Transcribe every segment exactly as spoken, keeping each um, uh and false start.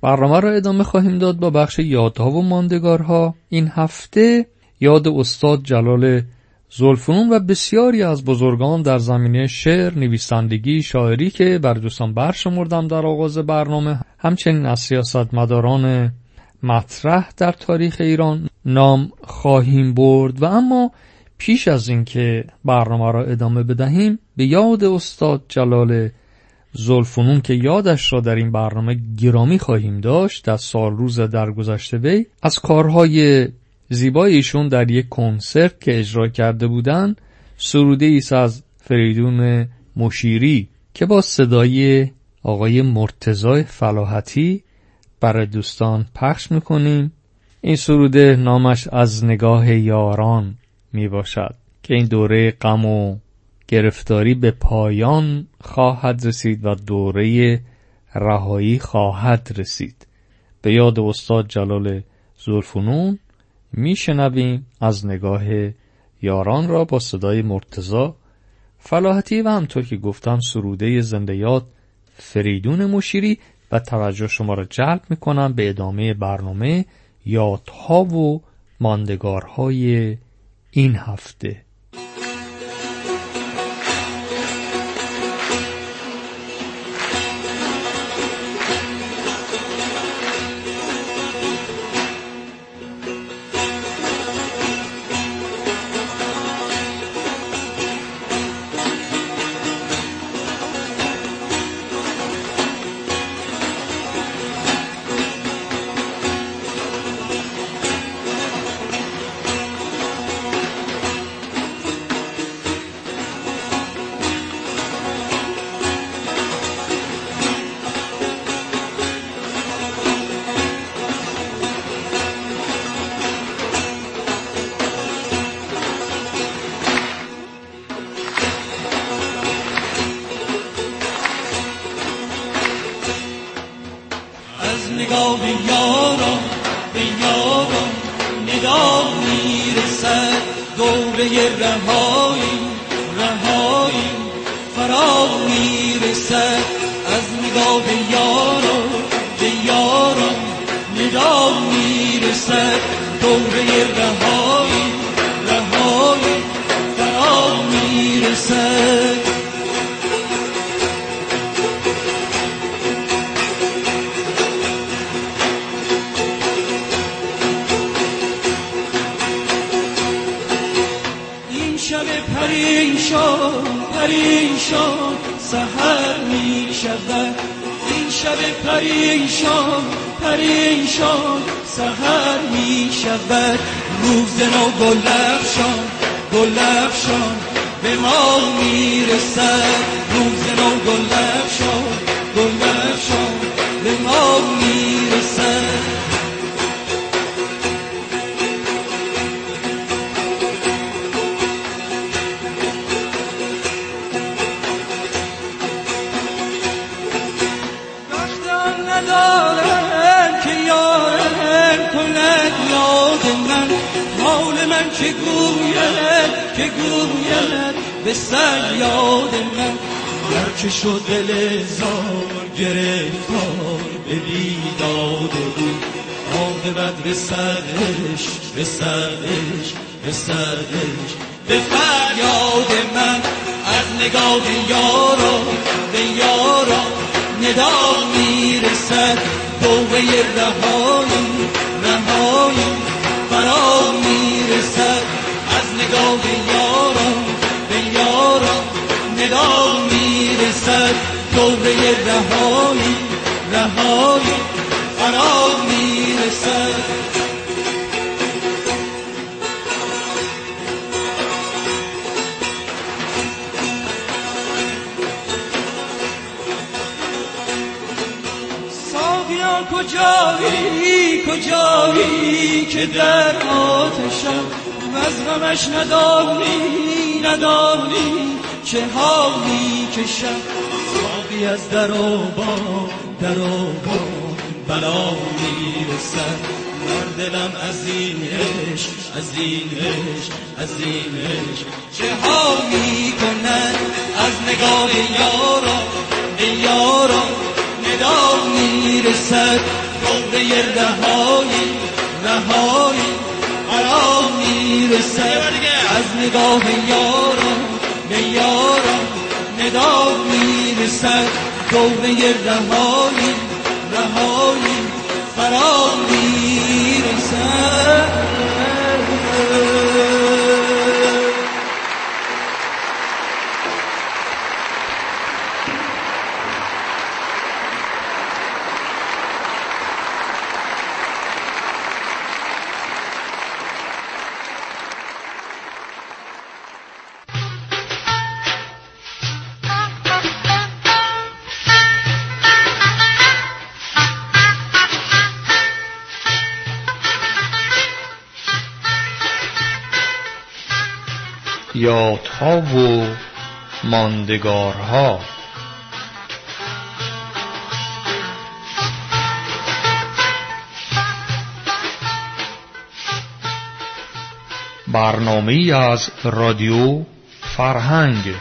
برنامه را ادامه خواهیم داد با بخش یادها و ماندگارها. این هفته یاد استاد جلال ذوالفنون و بسیاری از بزرگان در زمینه شعر، نویسندگی، شاعری که بر دوستان برشمردم در آغاز برنامه، همچنین از سیاستمداران مطرح در تاریخ ایران نام خواهیم برد. و اما پیش از اینکه برنامه را ادامه بدهیم، به یاد استاد جلال ذوالفنون که یادش را در این برنامه گرامی خواهیم داشت، در سال روز درگذشته وی از کارهای زیبای ایشون در یک کنسرت که اجرا کرده بودن، سروده ایست از فریدون مشیری که با صدای آقای مرتضی فلاحتی برای دوستان پخش میکنیم. این سروده نامش از نگاه یاران می باشد که این دوره غم و گرفتاری به پایان خواهد رسید و دوره رهایی خواهد رسید. به یاد استاد جلال ذوالفنون میشنویم از نگاه یاران را با صدای مرتضی فلاحتی و همطور که گفتم سروده زنده یاد فریدون مشیری. و توجه شما را جلب میکنم به ادامه برنامه یادها و ماندگارهای این هفته. نگاه یاران به یاران ندا میرسد، دوره رهایی رهایی فرا میرسد. از نگاه یاران به یاران ندا میرسد، دوره رهایی رهایی فرا میرسد. پریشان پریشان سحر می شود، این شب پریشان پریشان سحر می شود. روز نو گل افشان گل افشان به ما می رسد، روز نو گل افشان گل افشان به ما می رسد. که گوید که گوید به سیاد من، هرچه شد دل زار گرفتار به بیداد بود. عاقبت رسدش رسدش رسدش به فریاد من. از نگاه یاران به یاران ندا میرسد، دوره رهایی رهایی فرا میرسد. از نگاه یاران به یاران ندا میرسد، دوره رهایی رهایی فرا میرسد. ساقیا کجایی کجایی که در آتشم، از غمش ندانی ندانی چه حالی کشم. ساقی از در و بام در و بام بلا میرسد، در دلم از این عشق از این عشق از این عشق چه حالی کند. از نگاه یاران به یاران ندا میرسد، دوره رهایی رهایی قرار میرسد از نگاه یاران به یاران ندا میرسد دوره رهایی رهایی قرار میرسد. یادها و ماندگارها. برنامه‌ای از رادیو فرهنگ.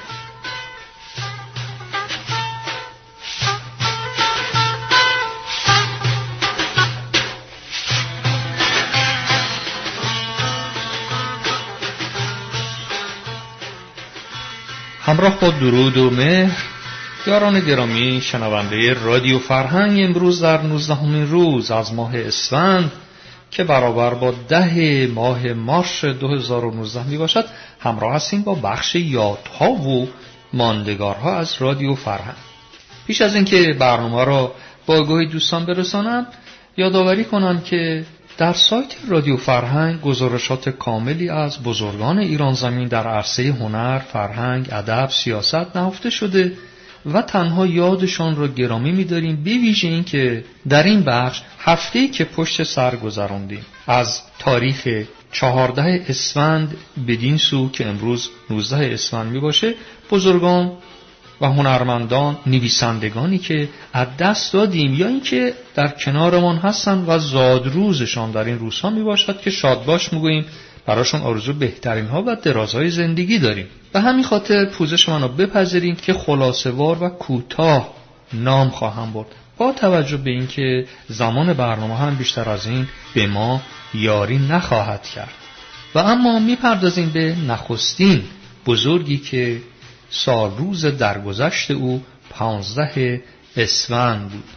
همراه با درود و مهر، یاران گرامی شنونده رادیو فرهنگ، امروز در نوزدهمین روز از ماه اسفند که برابر با ده ماه مارس دو هزار و نوزده می باشد، همراه هستیم با بخش یادها و ماندگارها از رادیو فرهنگ. پیش از اینکه برنامه را با آگاهی دوستان برسانم، یادآوری کنم که در سایت رادیو فرهنگ گزارشات کاملی از بزرگان ایران زمین در عرصه هنر، فرهنگ، ادب، سیاست نهفته شده و تنها یادشان را گرامی می‌داریم، به ویژه این که در این بخش هفته‌ای که پشت سر گذراندیم از تاریخ چهاردهم اسفند بدین سو که امروز نوزدهم اسفند میباشه، بزرگان و هنرمندان، نویسندگانی که از دست دادیم یا اینکه در کنارمان هستن و زادروزشان در این روزها می باشد که شادباش میگوییم، براشون آرزو بهترین ها و درازهای زندگی داریم. به همین خاطر پوزش منو بپذیریم که خلاصه‌وار و کوتاه نام خواهم برد، با توجه به اینکه زمان برنامه هم بیشتر از این به ما یاری نخواهد کرد. و اما میپردازیم به نخستین بزرگی که سال روز درگذشت او پانزده اسفند بود.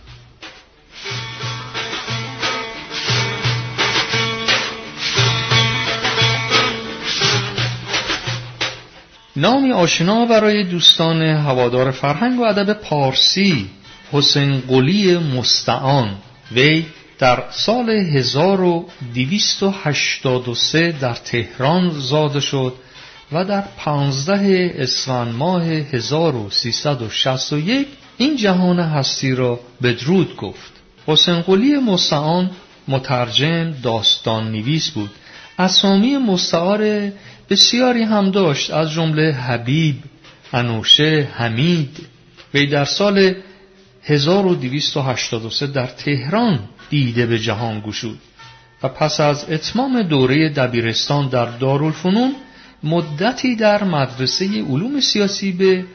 نامی آشنا برای دوستان هوادار فرهنگ و ادب پارسی، حسین قلی مستعان. وی در سال هزار و دویست و هشتاد و سه در تهران زاده شد و در پانزده اسفند ماه هزار و سیصد و شصت و یک این جهان هستی را بدرود گفت. حسین قلی مستعان مترجم، داستان نویس بود. اسامی مستعار بسیاری هم داشت، از جمله حبیب، انوشه، حمید. وی در سال هزار و دویست و هشتاد و سه در تهران دیده به جهان گشود و پس از اتمام دوره دبیرستان در دارالفنون مدتی در مدرسه علوم سیاسی به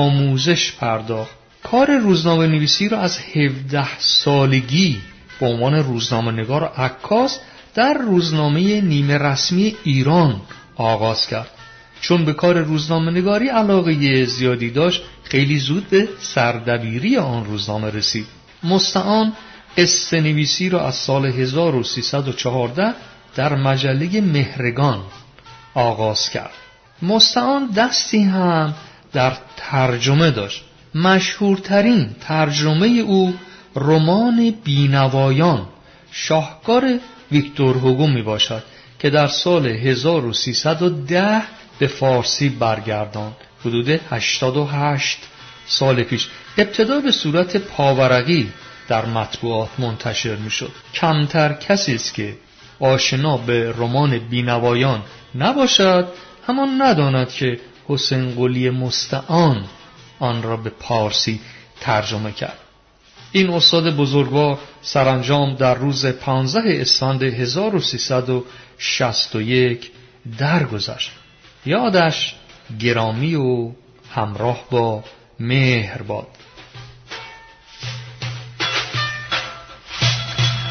آموزش پرداخت. کار روزنامه نویسی را از هفده سالگی به عنوان روزنامه نگار و عکاس در روزنامه نیمه رسمی ایران آغاز کرد. چون به کار روزنامه نگاری علاقه زیادی داشت، خیلی زود به سردبیری آن روزنامه رسید. مستعان قصه نویسی را از سال هزار و سیصد و چهارده در مجله مهرگان آغاز کرد. مستعان دستی هم در ترجمه داشت. مشهورترین ترجمه او رمان بینوایان، شاهکار ویکتور هوگو می باشد که در سال هزار و سیصد و ده به فارسی برگرداند، حدود هشتاد و هشت سال پیش. ابتدا به صورت پاورقی در مطبوعات منتشر می شد. کمتر کسی است که آشنا به رمان بینوایان نباشد همان نداند که حسین قلی مستعان آن را به پارسی ترجمه کرد. این استاد بزرگوار سرانجام در روز پانزده اسفند هزار و سیصد و شصت و یک درگذشت. یادش گرامی و همراه با مهر باد.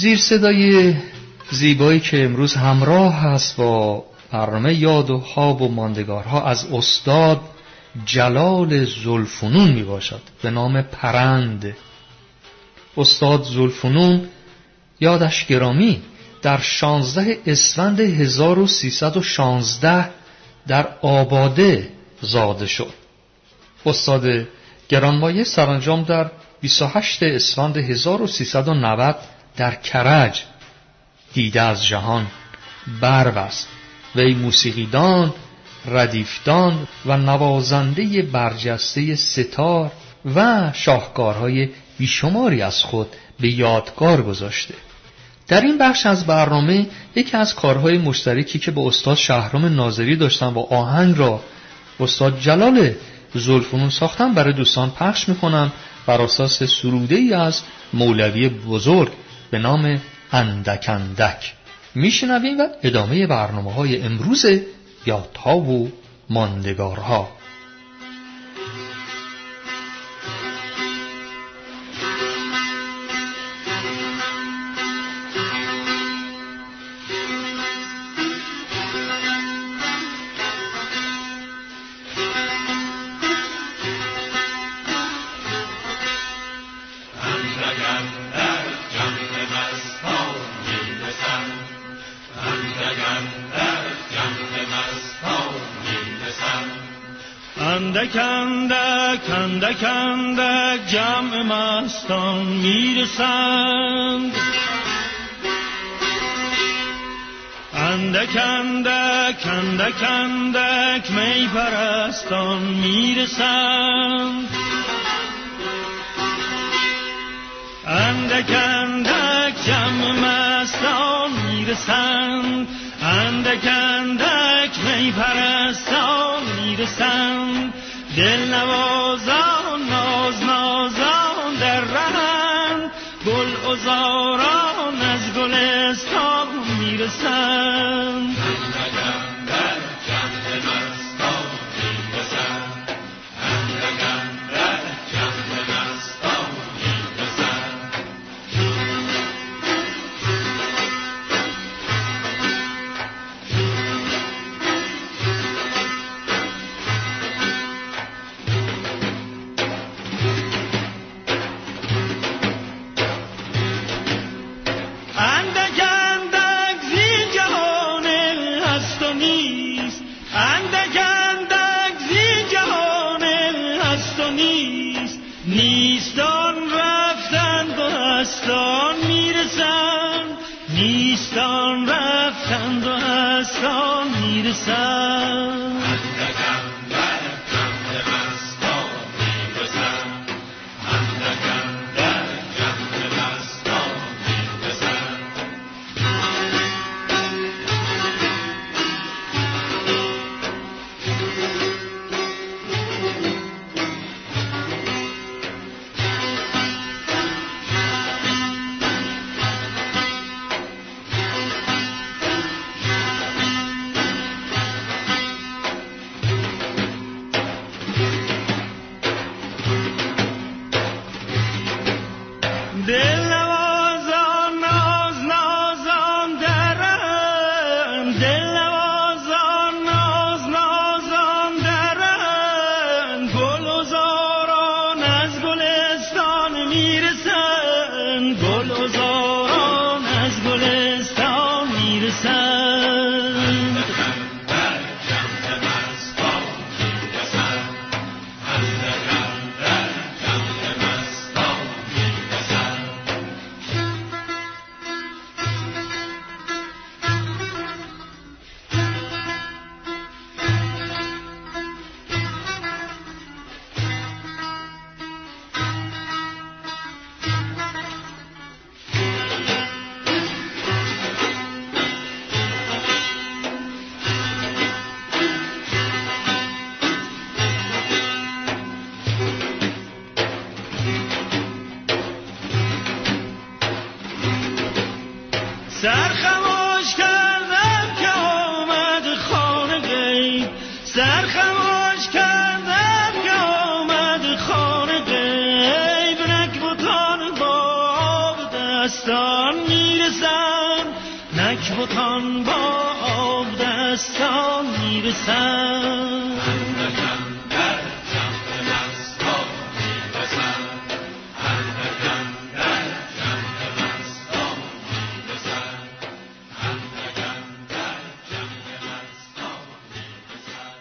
زیر صدای زیبایی که امروز همراه هست با برنامه یاد و خواب و ماندگارها از استاد جلال ذوالفنون می باشد به نام پرند. استاد ذوالفنون یادش گرامی در شانزده اسفند هزار و سیصد و شانزده در آباده زاده شد. استاد گرانمایه سرانجام در بیست و هشتم اسفند هزار و سیصد و نود در کرج دیده از جهان بربست. وی موسیقیدان، ردیفدان و نوازنده برجسته ستار و شاهکارهای بیشماری از خود به یادگار گذاشته. در این بخش از برنامه یکی از کارهای مشترکی که با استاد شهرام ناظری داشتم و آهنگ را استاد جلال ذوالفنون ساختم برای دوستان پخش میکنم بر اساس سروده ای از مولوی بزرگ به نام اندک اندک. میشنویم و ادامه برنامه های امروز یادها و ماندگارها. اندک اندک اندک اندک جمع مستان میرسند، اندک اندک اندک اندک می پرستان میرسند، اندک اندک جمع مستان میرسند، اندک اندک می پرستان میرسند، دل نوازان ناز نازان در رهند، گل عذاران از گلستان میرسند. نیستان رفتند و هستان میرسند، نیستان رفتند و هستان میرسند. سرخموش کردم که آمد خانه غیب، سرخموش کردم که آمد خانه غیب، نکبتان با دستان می اندک بتان با آب دستان میرسن، اندکم در جمع مستان میرسن، اندکم در جمع مستان میرسن، اندکم در جمع مستان میرسن.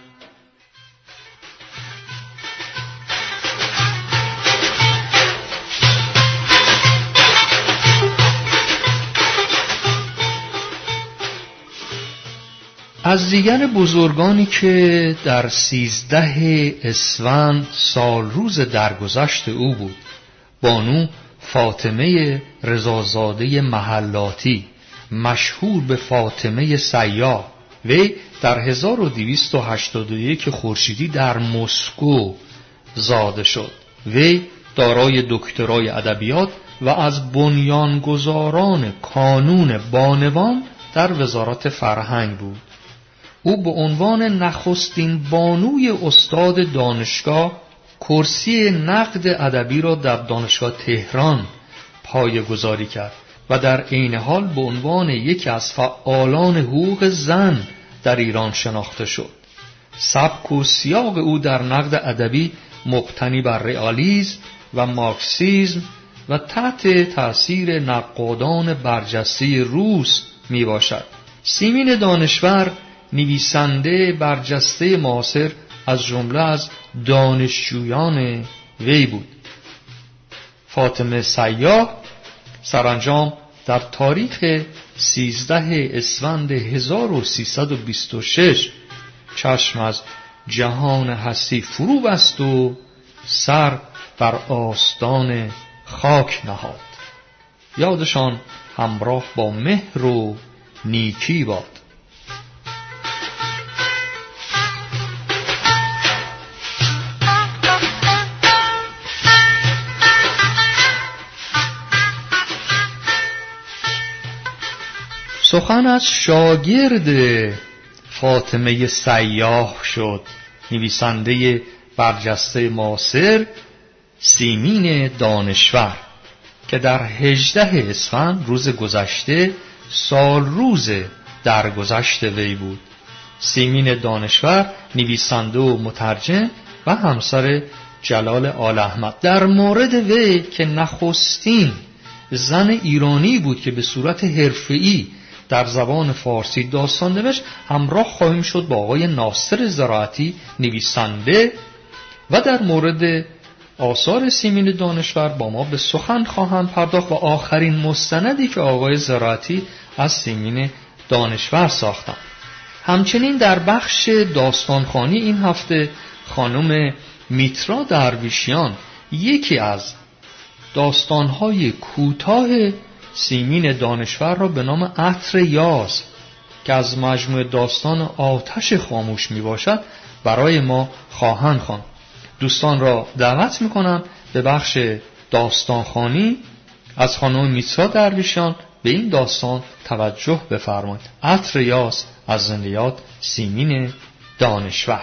از دیگر بزرگانی که در سیزده اسفند سال روز درگذشت او بود بانو فاطمه رضازاده محلاتی، مشهور به فاطمه سیاح، وی در هزار و دویست و هشتاد و یک خورشیدی در مسکو زاده شد. وی دارای دکترای ادبیات و از بنیانگذاران کانون بانوان در وزارت فرهنگ بود. او به عنوان نخستین بانوی استاد دانشگاه کرسی نقد ادبی را در دانشگاه تهران پایه‌گذاری کرد و در عین حال به عنوان یکی از فعالان حقوق زن در ایران شناخته شد. سبک و سیاق او در نقد ادبی مبتنی بر رئالیسم و مارکسیسم و تحت تأثیر نقادان برجسته روس می باشد. سیمین دانشور نویسنده برجسته معاصر از جمله از دانشجویان وی بود. فاطمه سیاح سرانجام در تاریخ سیزده اسفند هزار و سیصد و بیست و شش چشم از جهان هستی فرو بست و سر بر آستان خاک نهاد. یادشان همراه با مهر و نیکی باد. سخن از شاگرد فاطمه سیاح شد، نویسنده برجسته معاصر سیمین دانشور که در هجده اسفند روز گذشته سال روز درگذشت وی بود. سیمین دانشور نویسنده و مترجم و همسر جلال آل احمد. در مورد وی که نخستین زن ایرانی بود که به صورت حرفه‌ای در زبان فارسی داستان نوشت همراه خواهیم شد با آقای ناصر زراعتی نویسنده و در مورد آثار سیمین دانشور با ما به سخن خواهم پرداخت و آخرین مستندی که آقای زراعتی از سیمین دانشور ساختند. همچنین در بخش داستانخوانی این هفته خانم میترا درویشیان یکی از داستانهای کوتاه سیمین دانشور را به نام عطر یاس که از مجموعه داستان آتش خاموش می باشد برای ما خواهند خواند. دوستان را دعوت می کنم به بخش داستانخوانی از خانم میترا درویشیان به این داستان توجه بفرمایید. عطر یاس از زندیات سیمین دانشور.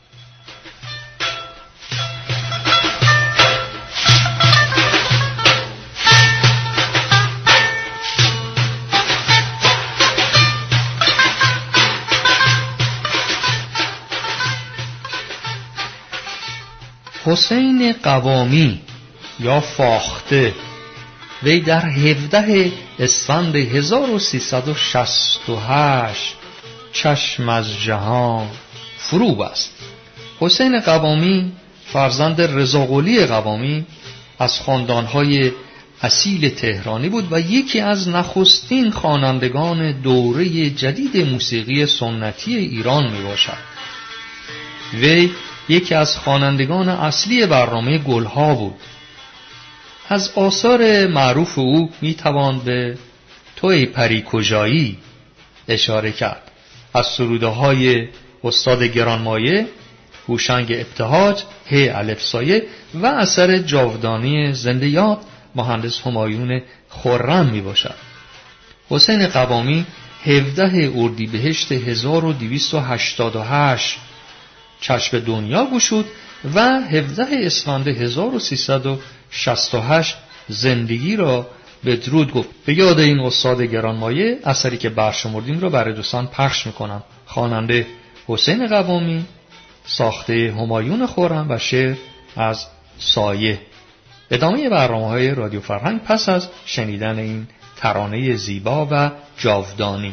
حسین قوامی یا فاخته، وی در هفده اسفند هزار و سیصد و شصت و هشت چشم از جهان فرو بست. حسین قوامی فرزند رضاقلی قوامی از خاندانهای اصیل تهرانی بود و یکی از نخستین خوانندگان دوره جدید موسیقی سنتی ایران می باشد. وی یکی از خوانندگان اصلی برنامه گلها بود. از آثار معروف او می توان به تو ای پری کجایی اشاره کرد. از سروده های استاد گرانمایه، هوشنگ ابتهاج، هی الف سایه و اثر جاودانی زنده یاد مهندس همایون خرم می باشد. حسین قوامی هفده اردیبهشت هزار و دویست و هشتاد و هشت چشم دنیا گشود و هفده اسفند هزار و سیصد و شصت و هشت زندگی را بدرود گفت. به یاد این استاد گرانمایه اثری که برشمردیم رو برای دوستان پخش میکنم. خواننده حسین قوامی، ساخته همایون خرم و شعر از سایه. ادامه برنامه‌های رادیو فرهنگ پس از شنیدن این ترانه زیبا و جاودانی.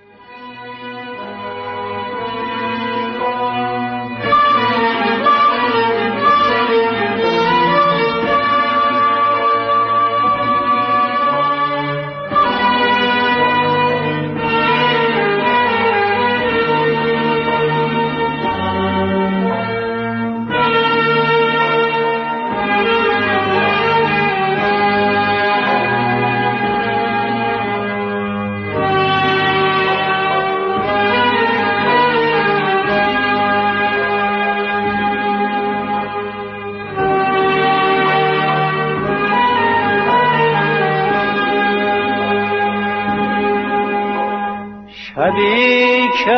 شبی که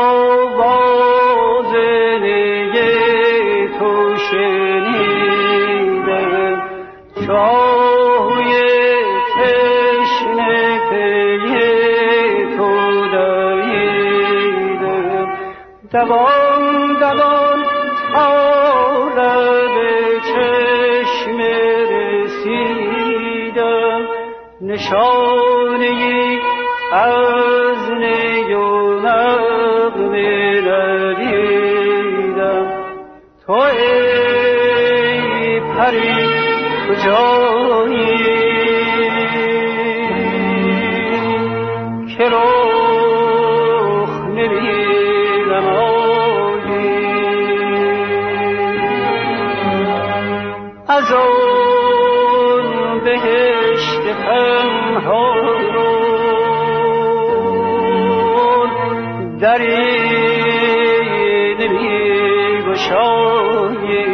آواز نی تو شنیدم، چاهوی تشنه پی تو دویدم، دوان دوان تا لب چشم رسیدم، نشانه‌ای از نی و نغمه ندیدم. تو ای پری کجایی که رخ نمی‌نمایی؟ از آن بهشت پنهان دری نمی گشایی.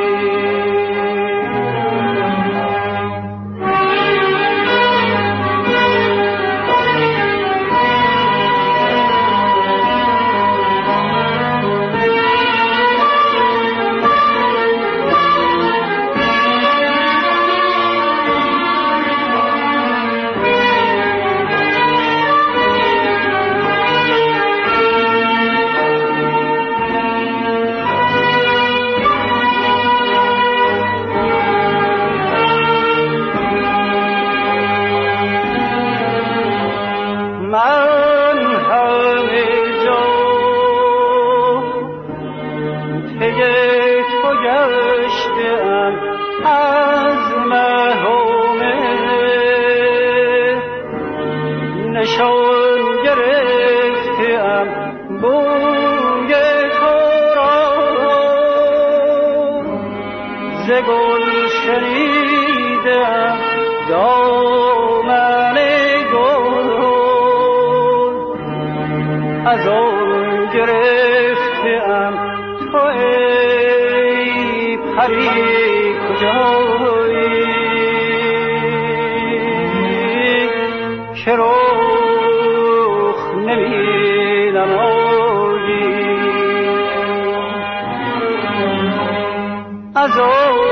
از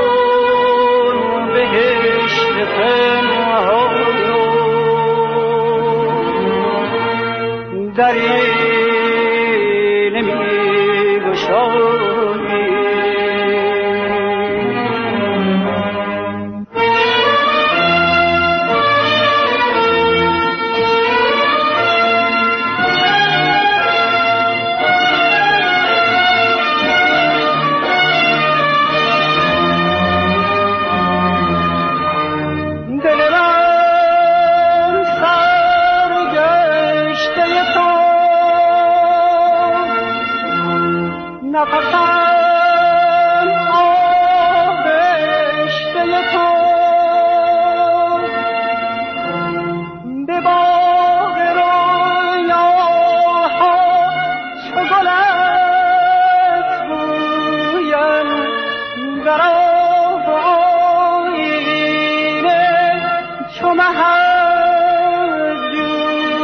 آن بهشت پنهان دری نمی گشایی.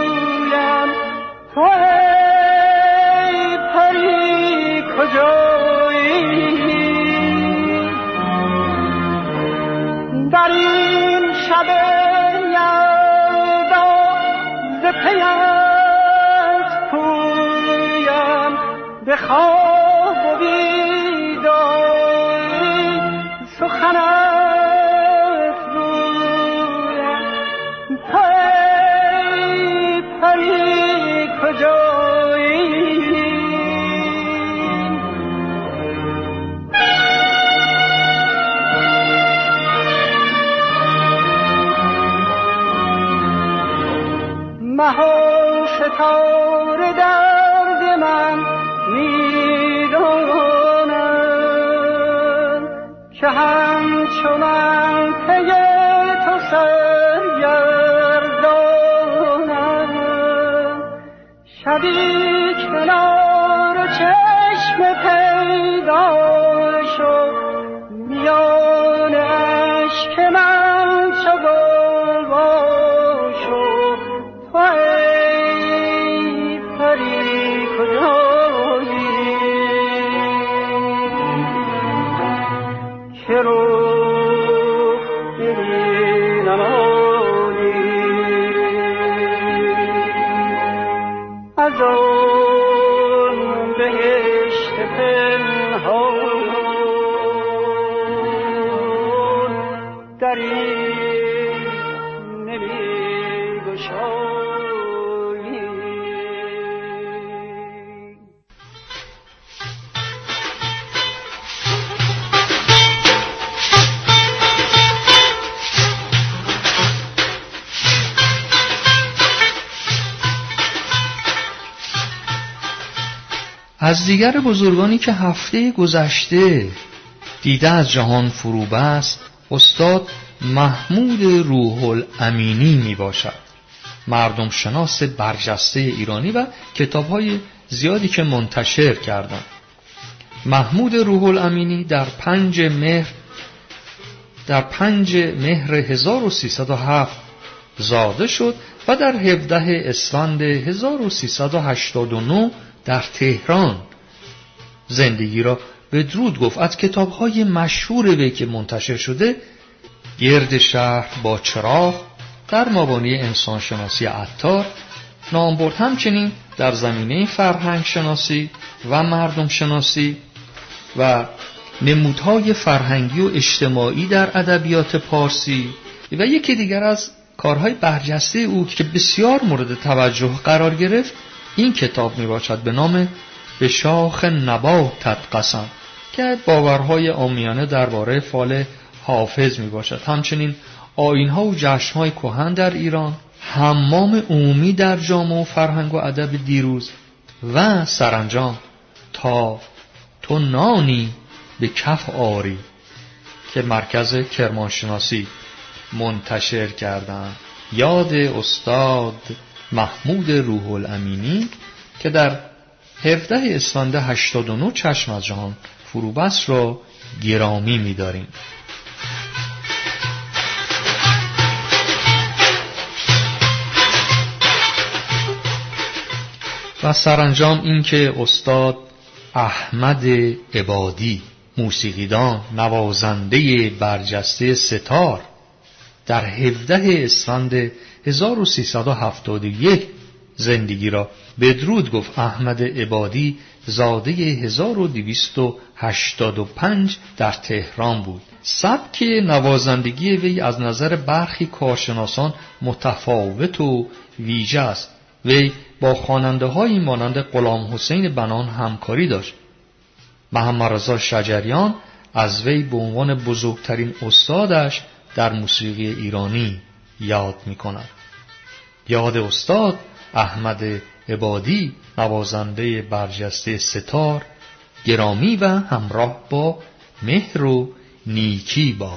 جو به خواب و بیداری سخنت گویم تو ای پری کجایی مها ستاره درد من میدانم که همچنان پی تو سرگردانم شبی کنار چشم پیدا شد میان اشک من چو گل شد تو ای پری کجایی که رو ببینم آنی از آن بهشت پنهان دری نمی‌گشایی. از دیگر بزرگانی که هفته گذشته دیده از جهان فرو بست استاد محمود روح الامینی می باشد. مردم شناس برجسته ایرانی و کتاب‌های زیادی که منتشر کردند. محمود روح الامینی در پنج مهر در پنج مهر هزار و سیصد و هفت زاده شد و در هفدهم اسفند هزار و سیصد و هشتاد و نه در تهران زندگی را به درود گفت. از کتاب‌های مشهور وی که منتشر شده گرد شهر با چراغ، در مبانی انسانشناسی عطار نام برد. همچنین در زمینه فرهنگ شناسی و مردم شناسی و نمودهای فرهنگی و اجتماعی در ادبیات پارسی و یکی دیگر از کارهای برجسته او که بسیار مورد توجه قرار گرفت این کتاب می باشد به نام به شاخ نباتت قسم که باورهای عامیانه درباره فال حافظ می باشد. همچنین آیین‌ها و جشن‌های کهن در ایران، حمام عمومی در جامعه و فرهنگ و ادب دیروز و سرانجام تا تو نانی به کف آری که مرکز کرمانشناسی منتشر کردند. یاد استاد محمود روح الامینی که در هفدهم اسفند هشتاد و نه چشم از جهان فرو بست را گرامی می‌داریم. و سرانجام این که استاد احمد عبادی موسیقیدان نوازنده برجسته ستار در هفدهم اسفند هزار و سیصد و هفتاد و یک زندگی را به درود گفت. احمد عبادی زاده هزار و دویست و هشتاد و پنج در تهران بود. سبک نوازندگی وی از نظر برخی کارشناسان متفاوت و ویژه است. وی با خواننده‌هایی مانند غلام حسین بنان همکاری داشت. محمد رضا شجریان از وی به عنوان بزرگترین استادش در موسیقی ایرانی یاد می‌کند. یاد استاد احمد عبادی نوازنده برجسته ستار گرامی و همراه با مهر و نیکی باد.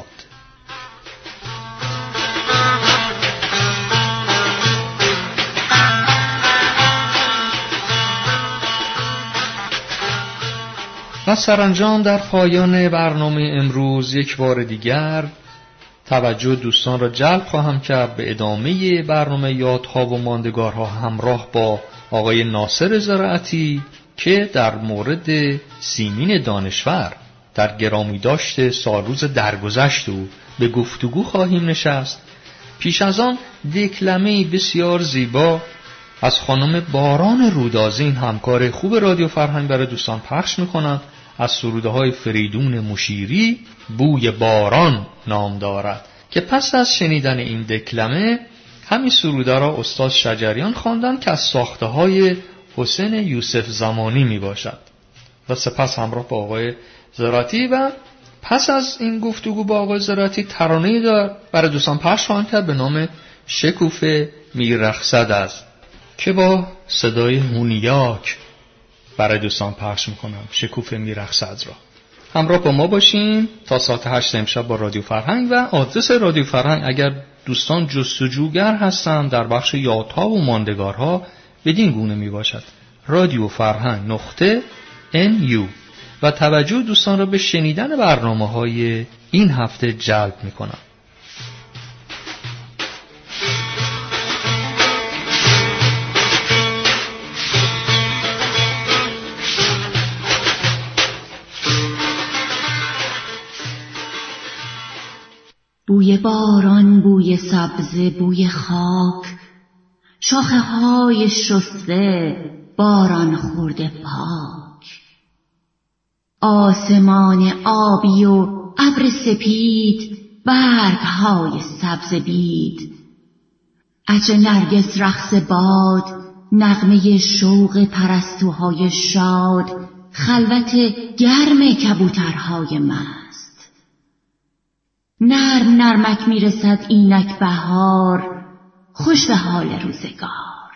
و سرانجام در پایان برنامه امروز یک بار دیگر توجه دوستان را جلب خواهم کرد به ادامه برنامه یادها و ماندگارها همراه با آقای ناصر زراعتی که در مورد سیمین دانشور در گرامی داشته سالروز درگذشت او به گفتگو خواهیم نشست. پیش از آن دکلمه‌ای بسیار زیبا از خانم باران رودازین همکار خوب رادیو فرهنگ برای دوستان پخش میکنند. از سروده های فریدون مشیری بوی باران نام دارد که پس از شنیدن این دکلمه همین سروده را استاد شجریان خواندند که از ساخته های حسین یوسف زمانی می باشد و سپس همراه با آقای زراعتی و پس از این گفتگو با آقای زراعتی ترانه‌ای دار برای دوستان پخش خواهند کرد به نام شکوفه میرقصد است که با صدای هونیاک برای دوستان پخش میکنم. شکوفه میرقصد را همراه با ما باشین تا ساعت هشت امشب با رادیو فرهنگ. و آدرس رادیو فرهنگ اگر دوستان جستجوگر هستند در بخش یادها و ماندگارها بدین گونه می باشد: رادیو فرهنگ نقطه ان یو. و توجه دوستان را به شنیدن برنامه های این هفته جلب می کنم. بوی باران، بوی سبزه، بوی خاک، شاخه های شسته، باران خورده پاک، آسمان آبی و ابر سپید، برگ های سبز بید، عطر نرگس، رقص باد، نغمه شوق پرستوهای شاد، خلوت گرم کبوترهای مست. نرم نرمک میرسد اینک بهار، خوش به حال روزگار.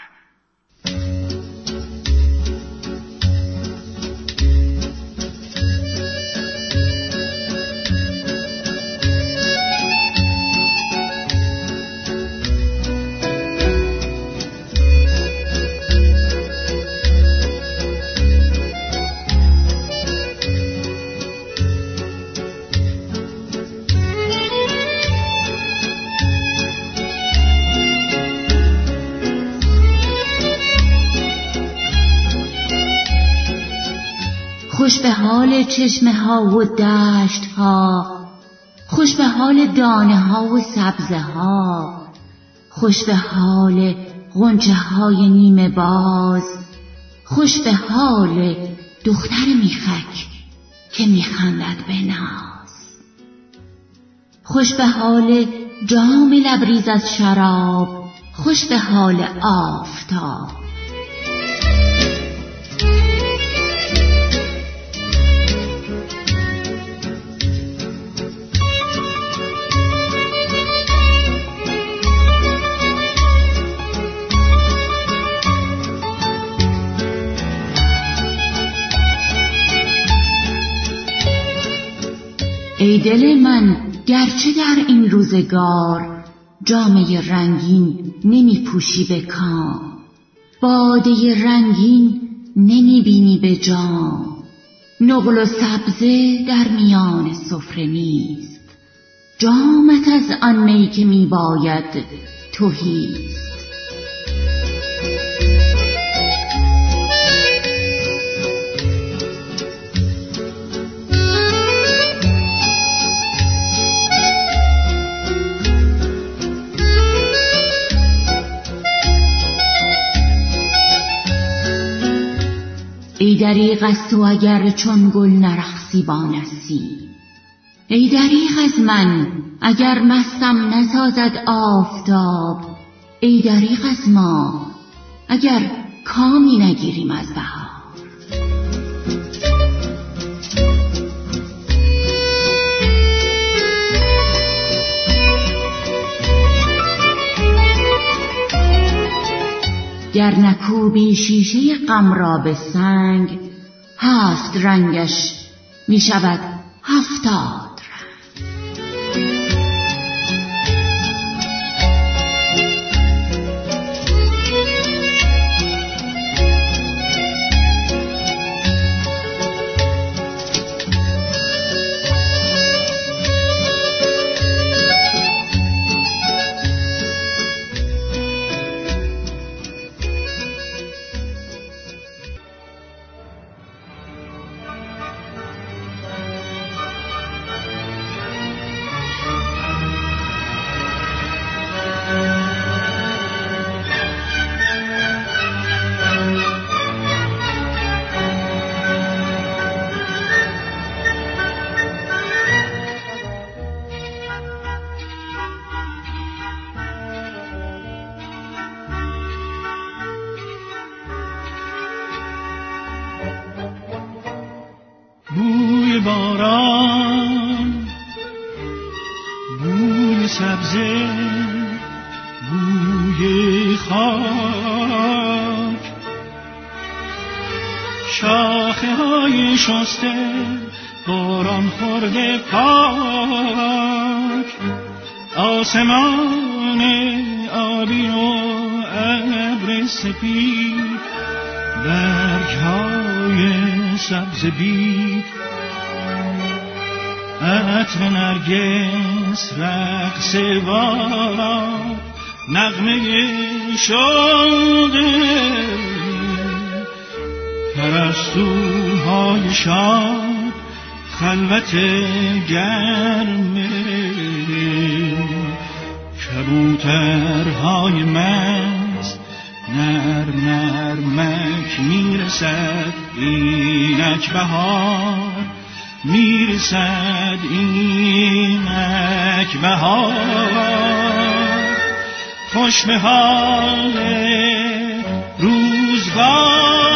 خوش به حال چشمه ها و دشت ها، خوش به حال دانه ها و سبزه ها، خوش به حال غنچه های نیمه باز، خوش به حال دختر میخک که میخندد به ناز، خوش به حال جام لبریز از شراب، خوش به حال آفتاب. ای دل من گرچه در این روزگار جامه رنگین نمی پوشی به کام، باده رنگین نمی بینی به جام، نقل و سبزه در میان سفره نیست، جامت از آن می که می باید تهیست. ای دریغ از تو اگر چون گل نرقصی بانستی، ای دریغ از من اگر مستم نسازد آفتاب، ای دریغ از ما اگر کامی نگیریم از بهار. گر نکوبی شیشه غم را به سنگ، هفت رنگش می شود هفتاد رنگ. باران، بوی سبزه، بوی خاک، شاخه های شسته باران خورده پاک، آسمان آبی و ابر سپید، برگ های سبز بید، عطر نرگس رقص بارا، نغمه شوقه، پرستوهای شاد خلوت گرمه، کبوترهای مست نر نرمک میرسد اینک بهار، میرسد اینک بهار، خوش به حال روزگار.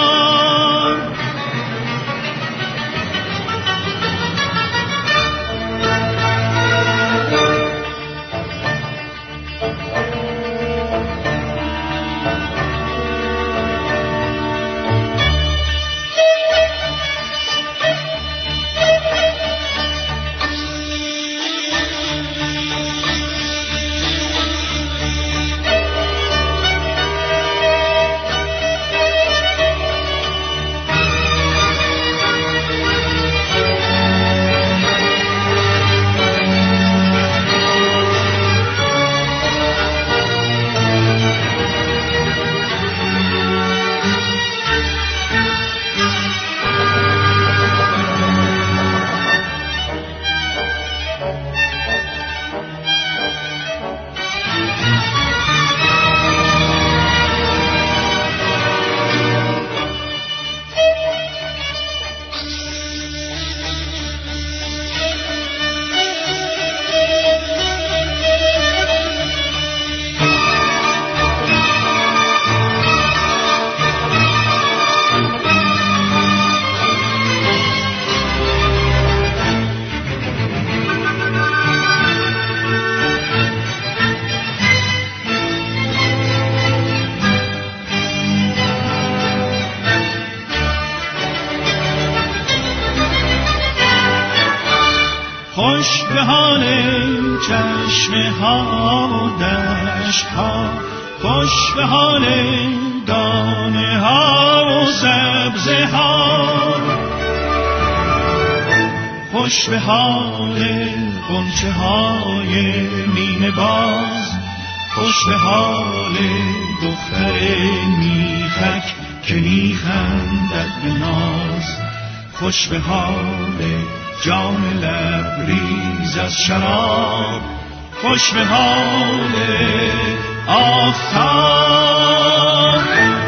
خوش به حال چشمه ها و دشت ها، خوش به حال دانه ها و سبزه ها، خوش به حال غنچه های نیمه باز، خوش به حال دختر میخک که میخندد به ناز، خوش به حال جام لبریز از شراب، خوش به حال آفتاب.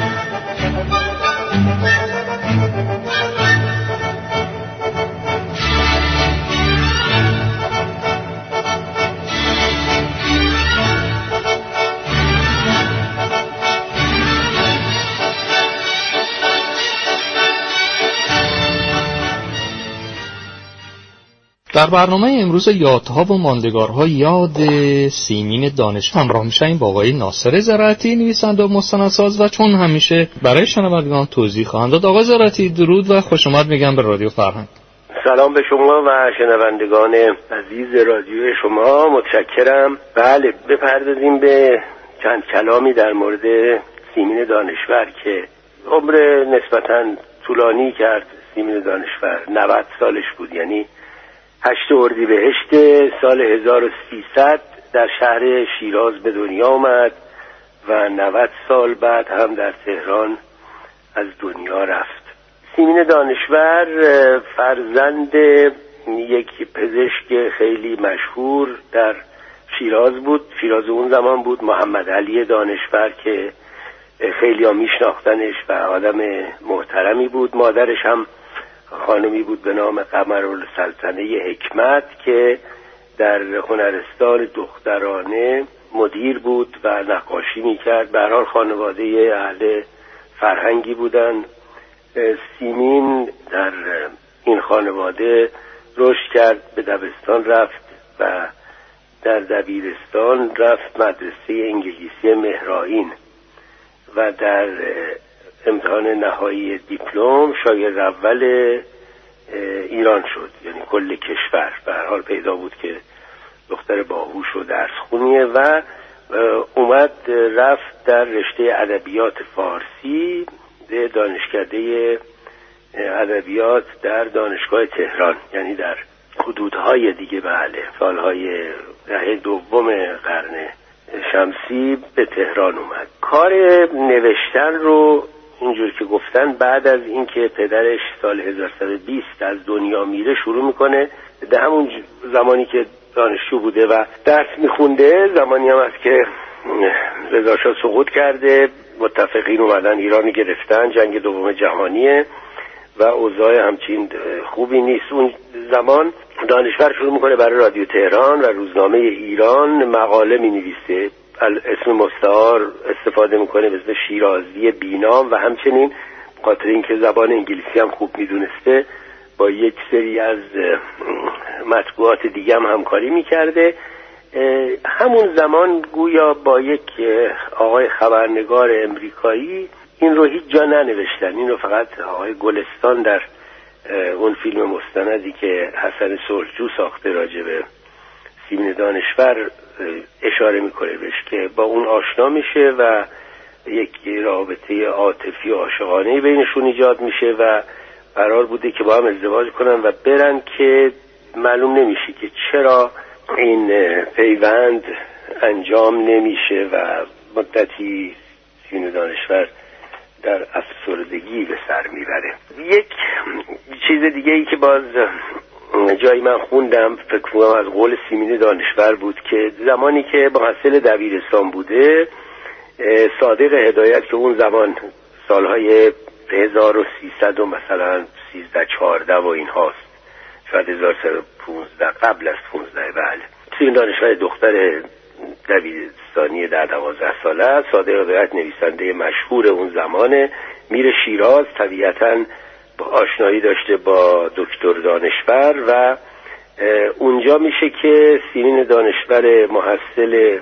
در برنامه امروز یادها و ماندگارها یاد سیمین دانش همراه میشیم با آقای ناصر زراعتی، نویسنده و مستندساز، و چون همیشه برای شنوندگان توضیح خواهند داد. آقای زراعتی درود و خوش آمد میگم به رادیو فرهنگ. سلام به شما و شنوندگان عزیز رادیو شما، متشکرم. بله، بپردازیم به چند کلامی در مورد سیمین دانشور که عمر نسبتاً طولانی کرد. سیمین دانشور نود سالش بود، یعنی هشت اردیبهشت سال هزار و سیصد در شهر شیراز به دنیا آمد و نود سال بعد هم در تهران از دنیا رفت. سیمین دانشور فرزند یک پزشک خیلی مشهور در شیراز بود. شیراز اون زمان بود محمد علی دانشور که خیلی ها میشناختنش و آدم محترمی بود. مادرش هم خانمی بود به نام قمرالسلطنه حکمت که در هنرستان دخترانه مدیر بود و نقاشی میکرد. به هر حال خانواده اهل فرهنگی بودن. سیمین در این خانواده رشد کرد، به دبستان رفت و در دبیرستان رفت مدرسه انگلیسی مهرآیین و در امتحان نهایی دیپلم شاگرد اول ایران شد، یعنی کل کشور. به هر حال پیدا بود که دختر باهوش و درس خونیه و اومد رفت در رشته ادبیات فارسی دانشکده ادبیات در دانشگاه تهران، یعنی در حدودهای دیگه بله سالهای دهه دوم قرن شمسی به تهران اومد. کار نوشتن رو اینجور که گفتن بعد از اینکه پدرش سال هزار و سیصد و بیست از دنیا میره شروع میکنه. در همون زمانی که دانشجو بوده و درس میخونده، زمانی هم است که رضا شاه سقوط کرده، متفقین اومدن ایران گرفتن، جنگ دوم جهانیه و اوضاع همچین خوبی نیست. اون زمان دانشور شروع میکنه برای رادیو تهران و روزنامه ایران مقاله مینویسه، اسم مستعار استفاده میکنه به اسم شیرازی بینام و همچنین خاطر اینکه زبان انگلیسی هم خوب میدونسته با یک سری از مطبوعات دیگه هم همکاری میکرده. همون زمان گویا با یک آقای خبرنگار امریکایی این رو هیچ جا ننوشتن، این رو فقط آقای گلستان در اون فیلم مستندی که حسن صلحجو ساخته راجع به سیمین دانشور اشاره میکنه بهش که با اون آشنا میشه و یک رابطه عاطفی و عاشقانه بینشون ایجاد میشه و قرار بوده که با هم ازدواج کنن و برن که معلوم نمیشه که چرا این پیوند انجام نمیشه و مدتی سیمین دانشور در افسردگی به سر میبره. یک چیز دیگه ای که باز جایی من خوندم فکر کنم از قول سیمین دانشور بود که زمانی که محصل دبیرستان بوده، صادق هدایت که اون زمان سالهای هزار و سیصد و مثلا سیزده چهارده و این هاست، شاید هزار و سیصد و پونزده قبل از پونزده، بله سیمین دانشور دختر دبیرستانی در دوازده ساله است. صادق هدایت نویسنده مشهور اون زمانه، میره شیراز، طبیعتاً با آشنایی داشته با دکتر دانشور و اونجا میشه که سیمین دانشور محصل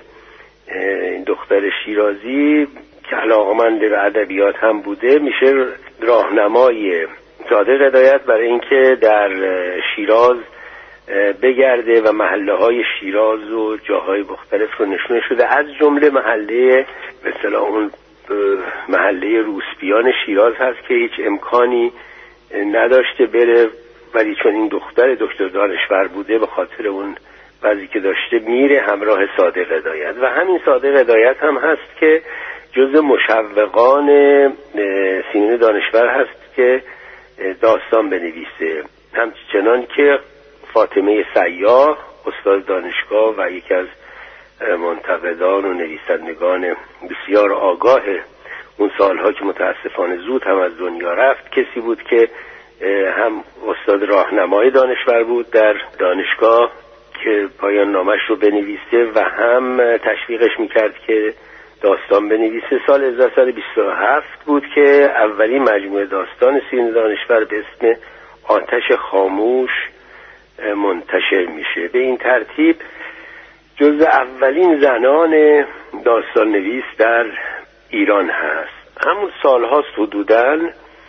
دختر شیرازی که علاقمند به ادبیات هم بوده میشه راهنمای صادق هدایت برای اینکه در شیراز بگرده و محله های شیراز و جاهای مختلف رو نشون شده، از جمله محله مثلا اون محله روسپیان شیراز هست که هیچ امکانی نداشته بره، ولی چون این دختر دکتر دانشور بوده به خاطر اون بعضی که داشته میره همراه صادق هدایت و همین صادق هدایت هم هست که جز مشوقان سیمین دانشور هست که داستان بنویسه، همچنان که فاطمه سیاح استاد دانشگاه و یکی از منتقدان و نویسندگان بسیار آگاه اون سالها که متاسفانه زود هم از دنیا رفت، کسی بود که هم استاد راهنمای دانشور بود در دانشگاه که پایان نامش رو بنویسه و هم تشویقش میکرد که داستان بنویسه. سال هزار و سیصد و بیست و هفت بود که اولین مجموعه داستان سیمین دانشور به اسم آتش خاموش منتشر میشه. به این ترتیب جز اولین زنان داستان نویس در ایران هست. همون سال هاست حدوداً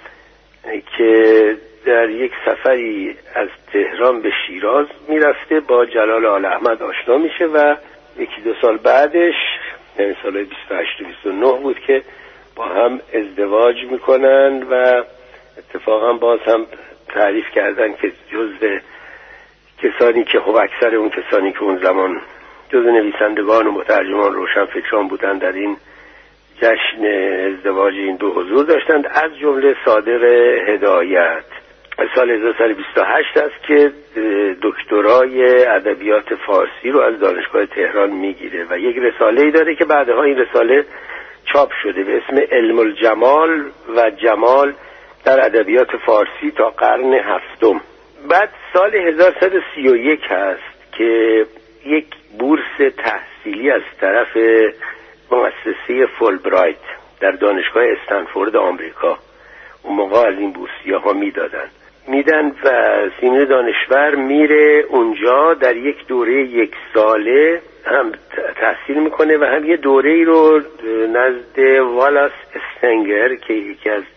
که در یک سفری از تهران به شیراز میرفته، با جلال آل احمد آشنا میشه و یکی دو سال بعدش یعنی سال بیست و هشت و بیست و نه بود که با هم ازدواج میکنن و اتفاقا باز هم تعریف کردن که جز کسانی که خب اکثر اون کسانی که اون زمان جز نویسندگان و مترجمان روشن فکران بودن در این جشن ازدواج این دو حضور داشتند، از جمله صادق هدایت. سال هزار و سیصد و بیست و هشت است که دکترای ادبیات فارسی رو از دانشگاه تهران میگیره و یک رساله‌ای داره که بعدها این رساله چاپ شده به اسم علم الجمال و جمال در ادبیات فارسی تا قرن هفتم. بعد سال هزار و سیصد و سی و یک هست که یک بورس تحصیلی از طرف مؤسسه فولبرایت در دانشگاه استنفورد آمریکا، اون موقع از این بورسیه ها میدادن میدن و سیمین دانشور میره اونجا در یک دوره یک ساله هم تحصیل میکنه و هم یه دوره ای رو نزد والاس استنگر که یکی از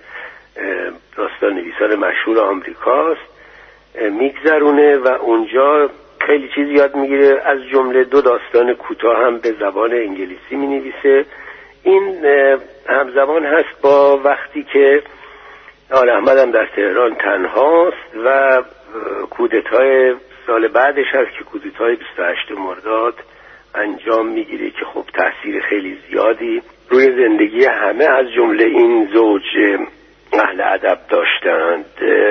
داستان نویسان مشهور آمریکاست میگذرونه و اونجا خیلی چیز یاد میگیره، از جمله دو داستان کوتاه هم به زبان انگلیسی مینویسه. این همزمان هست با وقتی که آل احمد هم در تهران تنهاست و کودتای سال بعدش هست که کودتای بیست و هشتم مرداد انجام میگیره که خب تأثیر خیلی زیادی روی زندگی همه از جمله این زوج اهل ادب داشتند.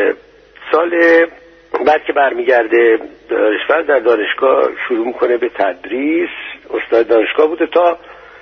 سال بعد که برمیگرده دانشور در دانشگاه شروع میکنه به تدریس، استاد دانشگاه بوده تا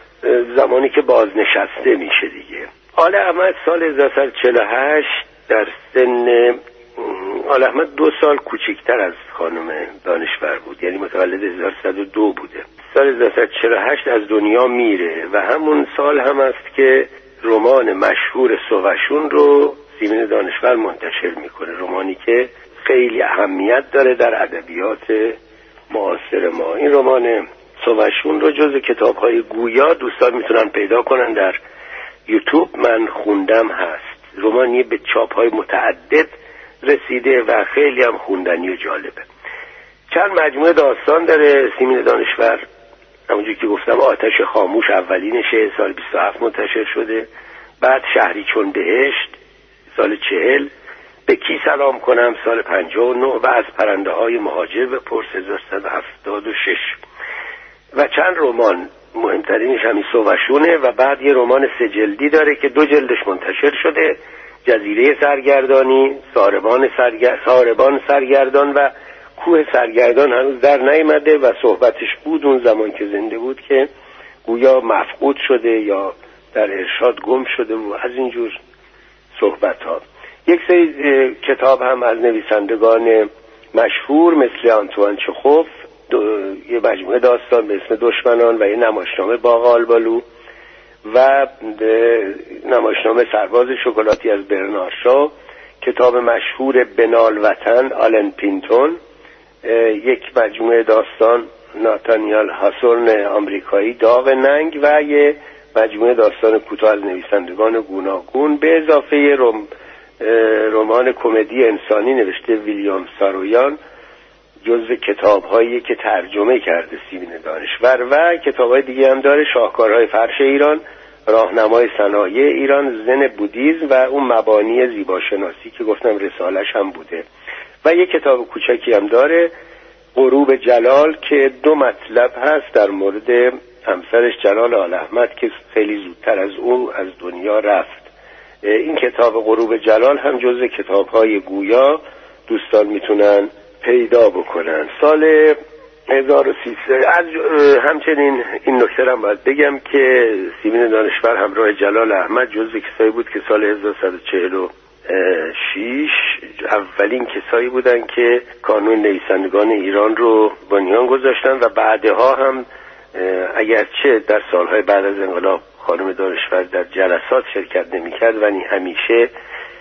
زمانی که بازنشسته میشه دیگه. آل احمد سال هزار و سیصد و چهل و هشت در سن آل احمد دو سال کوچکتر از خانم دانشور بود، یعنی متولد هزار و سیصد و دو بوده. سال هزار و سیصد و چهل و هشت از دنیا میره و همون سال هم است که رمان مشهور سووشون رو سیمین دانشور منتشر میکنه، رمانی که خیلی اهمیت داره در ادبیات معاصر ما. این رمان سووشون رو جز کتاب‌های گویا دوستان میتونن پیدا کنن در یوتیوب، من خوندم هست. رمانی به چاپ‌های متعدد رسیده و خیلی هم خوندنی و جالبه. چند مجموعه داستان داره سیمین دانشور، همونجوری که گفتم آتش خاموش اولینشه سال بیست و هفت منتشر شده، بعد شهری چون بهشت سال چهل، به کی سلام کنم سال پنجاه و نه و از پرنده های مهاجر بپرس هزار و سیصد و هفتاد و شش و چند رمان، مهمترینش همین سووشونه و بعد یه رمان سه جلدی داره که دو جلدش منتشر شده، جزیره سرگردانی، ساربان, سرگر... ساربان سرگردان و کوه سرگردان هنوز در نیامده و صحبتش بود اون زمان که زنده بود که گویا مفقود شده یا در ارشاد گم شده و از اینجور صحبت ها. یک سری کتاب هم از نویسندگان مشهور مثل آنتوان چخوف، یه مجموعه داستان به اسم دشمنان و یه نمایشنامه باغ آلبالو و نمایشنامه سرباز شکلاتی از برنارد شو، کتاب مشهور بنال وطن آلن پینتون، یک مجموعه داستان ناتانیال هاسورن آمریکایی داغ ننگ و یه مجموعه داستان کوتاه از نویسندگان گوناگون به اضافه رم رمان کمدی انسانی نوشته ویلیام سارویان، جزو کتاب‌هایی که ترجمه کرده سیمین دانشور و کتاب‌های دیگه هم داره، شاهکارهای فرش ایران، راهنمای صنایع ایران، زن بودیسم و اون مبانی زیباشناسی که گفتم رسالش هم بوده و یک کتاب کوچکی هم داره غروب جلال که دو مطلب هست در مورد همسرش جلال آل احمد که خیلی زودتر از اون از دنیا رفت. این کتاب غروب جلال هم جزو کتاب‌های گویا دوستان میتونن پیدا بکنن. سال هزار و سیصد از همچنین این نکته هم باید بگم که سیمین دانشور همراه جلال احمد جزو کسایی بود که سال هزار و سیصد و چهل و شش اولین کسایی بودن که کانون نویسندگان ایران رو بنیان گذاشتن و بعدها هم اگرچه در سالهای بعد از انقلاب خانم دانشور در جلسات شرکت نمی‌کرد ولی همیشه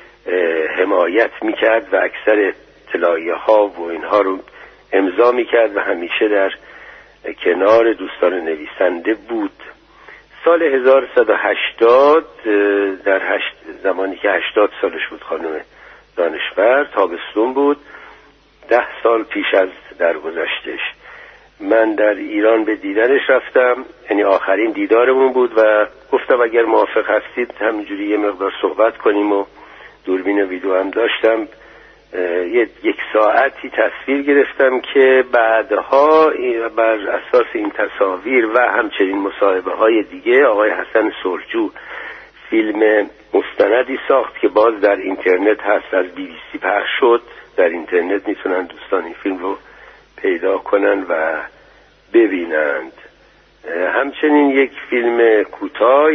حمایت می‌کرد و اکثر اطلاعیه ها و اینها رو امضا می‌کرد و همیشه در کنار دوستان نویسنده بود. سال هزار و سیصد و هشتاد در هشت زمانی که هشتاد سالش بود خانم دانشور، تابستون بود، ده سال پیش از درگذشتش، من در ایران به دیدنش رفتم، یعنی آخرین دیدارمون بود و گفتم اگر موافق هستید همینجوری یه مقدار صحبت کنیم و دوربین ویدیو هم داشتم. یک ساعتی تصویر گرفتم که بعدها بر اساس این تصاویر و همچنین مصاحبه های دیگه آقای حسن سرجو فیلم مستندی ساخت که باز در اینترنت هست، از بی بی سی پخش شد، در اینترنت میتونن دوستان این فیلم رو پیدا کنن و ببینند. همچنین یک فیلم کوتاه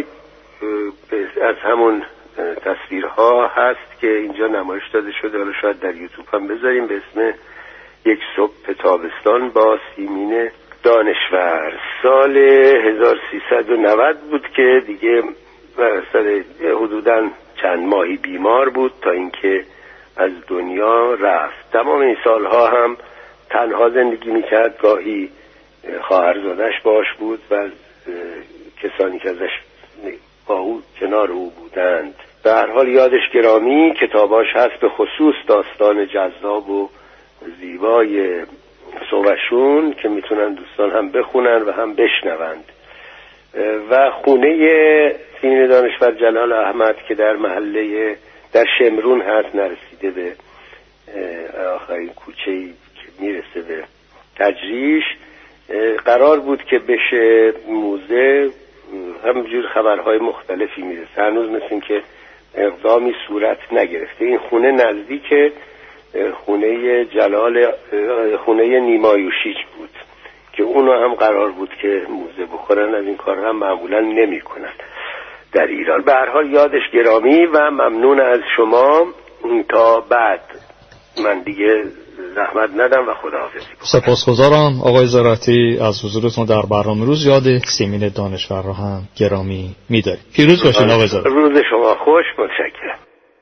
از همون تصویرها هست که اینجا نمایش داده شده، حالا شاید در یوتیوب هم بذاریم، به اسم یک صبح تابستان با سیمین دانشور. سال هزار و سیصد و نود بود که دیگه سال حدوداً چند ماهی بیمار بود تا اینکه از دنیا رفت. تمام این سالها هم تنها زندگی میکرد، گاهی خواهرزادش باش بود و کسانی که ازش با او کنار او بودند. به هر حال یادش گرامی. کتاباش هست، به خصوص داستان جذاب و زیبای صحبتشون که میتونن دوستان هم بخونن و هم بشنوند. و خونه سیمین دانشور جلال احمد که در محله در شمرون هست، نرسیده به آخرین کوچه‌ای که میرسه به تجریش، قرار بود که بشه موزه. همینجور خبرهای مختلفی میرسه، هنوز مثل این که اقدامی صورت نگرفته. این خونه نزدیک خونه جلال خونه نیمایوشیج بود که اونو هم قرار بود که موزه بخورن. از این کار هم معمولا نمی کنن در ایران. به هر حال یادش گرامی و ممنون از شما. تا بعد من دیگه زحمت ندم و خداحافظی کنم. سپاسگزارم آقای زراعتی از حضورتون در برنامه روز یاد سیمین دانشور را هم گرامی می‌داریم. پیروز باشین آقای زراعتی. روز شما خوش. متشکرم.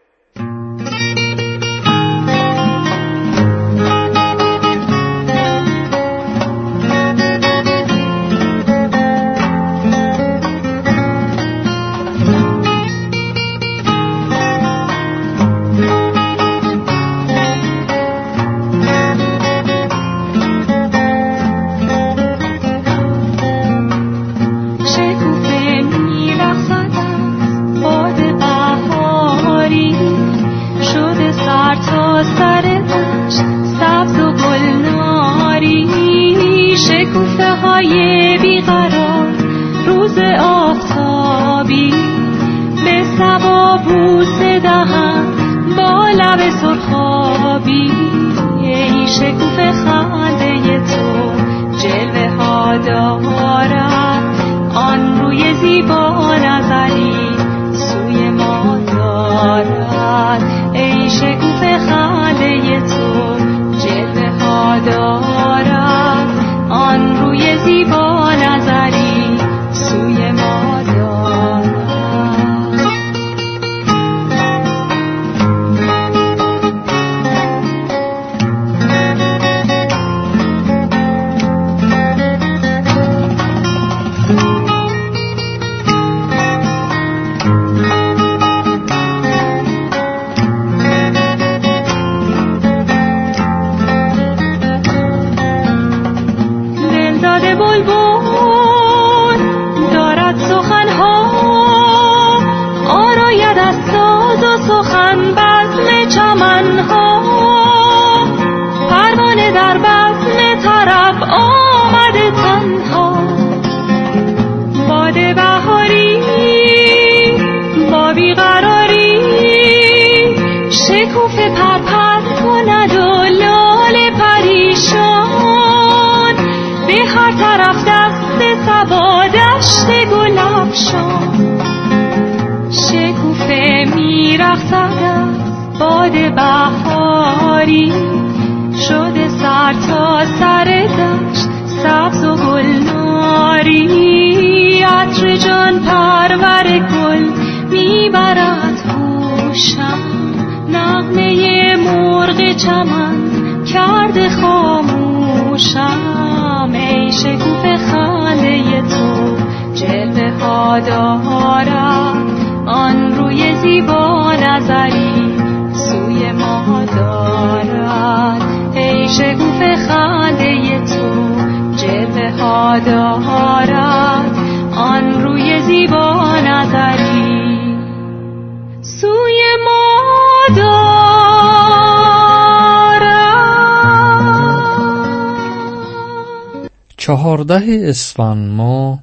چهارده اسفند ماه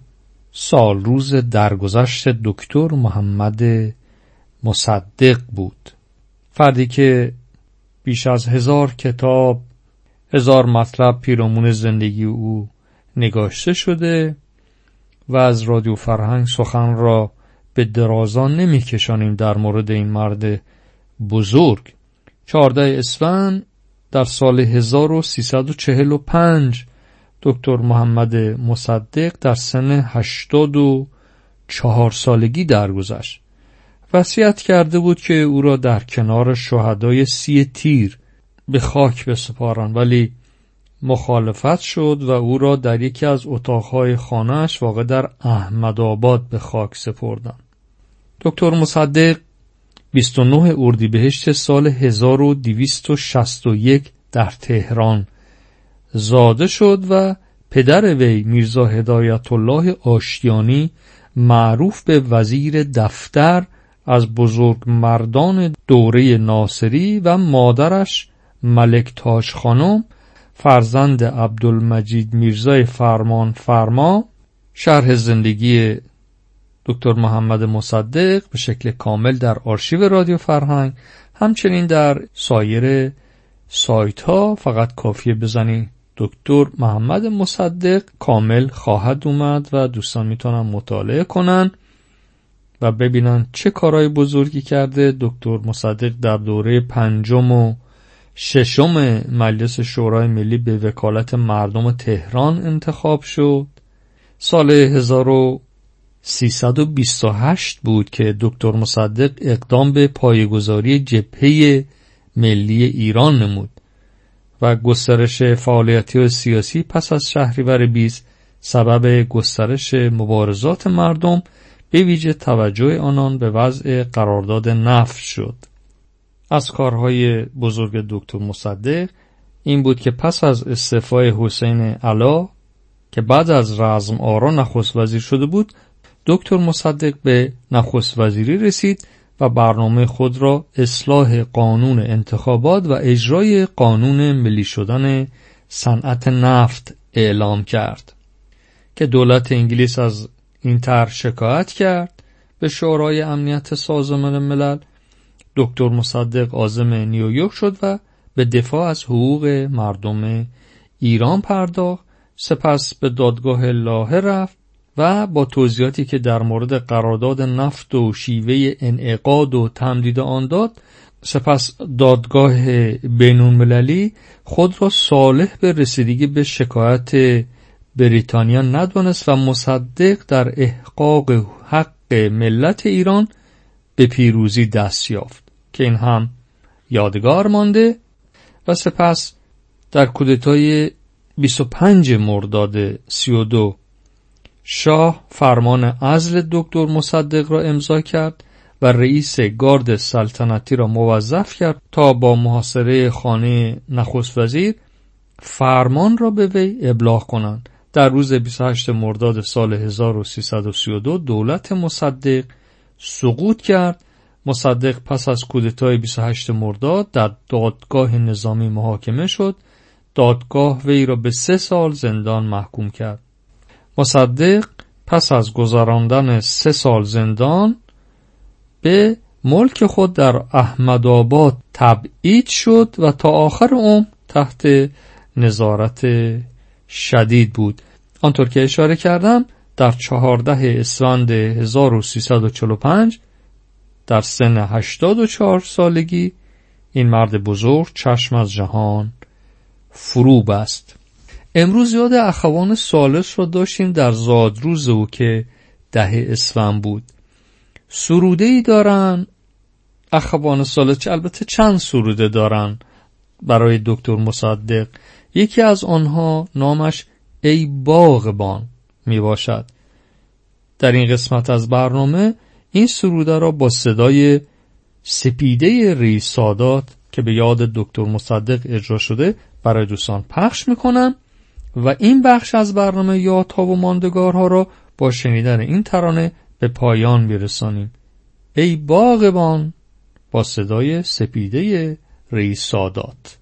سال روز درگذشت دکتر محمد مصدق بود. فردی که بیش از هزار کتاب، هزار مطلب پیرامون زندگی او نگاشته شده و از رادیو فرهنگ سخن را به درازا نمی کشانیم در مورد این مرد بزرگ. چهارده اسفند در سال هزار و سیصد و چهل و پنج دکتر محمد مصدق در سن هشتاد و چهار سالگی درگذشت وصیت کرده بود که او را در کنار شهدای سی تیر به خاک بسپارند، ولی مخالفت شد و او را در یکی از اتاقهای خانه‌اش واقع در احمدآباد به خاک سپردند. دکتر مصدق بیست و نه اردیبهشت سال هزار و دویست و شصت و یک در تهران زاده شد و پدر وی میرزا هدایت الله آشتیانی معروف به وزیر دفتر از بزرگ مردان دوره ناصری و مادرش ملک تاج خانم فرزند عبدالمجید میرزای فرمان فرما. شرح زندگی دکتر محمد مصدق به شکل کامل در آرشیو رادیو فرهنگ، همچنین در سایر سایت ها فقط کافیه بزنی دکتر محمد مصدق کامل خواهد اومد و دوستان میتونن مطالعه کنن و ببینن چه کارهای بزرگی کرده. دکتر مصدق در دوره پنجم و ششم مجلس شورای ملی به وکالت مردم تهران انتخاب شد. سال هزار و سیصد و بیست و هشت بود که دکتر مصدق اقدام به پایه‌گذاری جبهه ملی ایران نمود و گسترش فعالیتی سیاسی پس از شهریور بیست سبب گسترش مبارزات مردم به ویژه توجه آنان به وضع قرارداد نفت شد. از کارهای بزرگ دکتر مصدق این بود که پس از استعفای حسین علا که بعد از رزم آرا نخست وزیر شده بود، دکتر مصدق به نخست وزیری رسید و برنامه خود را اصلاح قانون انتخابات و اجرای قانون ملی شدن صنعت نفت اعلام کرد که دولت انگلیس از این طرح شکایت کرد به شورای امنیت سازمان ملل. دکتر مصدق عازم نیویورک شد و به دفاع از حقوق مردم ایران پرداخت. سپس به دادگاه لاهه رفت و با توضیحاتی که در مورد قرارداد نفت و شیوه انعقاد و تمدید آن داد، سپس دادگاه بین‌المللی خود را صالح به رسیدگی به شکایت بریتانیا ندانست و مصدق در احقاق حق ملت ایران به پیروزی دست یافت که این هم یادگار مانده. و سپس در کودتای بیست و پنجم مرداد سی و دو شاه فرمان عزل دکتر مصدق را امضا کرد و رئیس گارد سلطنتی را موظف کرد تا با محاصره خانه نخست وزیر فرمان را به وی ابلاغ کنند. در روز بیست و هشتم مرداد سال هزار و سیصد و سی و دو دولت مصدق سقوط کرد. مصدق پس از کودتای بیست و هشتم مرداد در دادگاه نظامی محاکمه شد. دادگاه وی را به سه سال زندان محکوم کرد. مصدق پس از گذراندن سه سال زندان به ملک خود در احمدآباد تبعید شد و تا آخر عمر تحت نظارت شدید بود. آنطور که اشاره کردم در چهاردهم اسفند هزار و سیصد و چهل و پنج در سن هشتاد و چهار سالگی این مرد بزرگ چشم از جهان فرو بست. امروز یاد اخوان ثالث را داشتیم در زادروز او که ده اسفند بود. سروده ای دارن اخوان ثالث، البته چند سروده دارن برای دکتر مصدق. یکی از آنها نامش ای باغبان می باشد. در این قسمت از برنامه این سروده را با صدای سپیده رئیس سادات که به یاد دکتر مصدق اجرا شده برای دوستان پخش میکنم و این بخش از برنامه یادها و ماندگارها را با شنیدن این ترانه به پایان میرسانیم. ای باغبان با صدای سپیده رئیس سادات.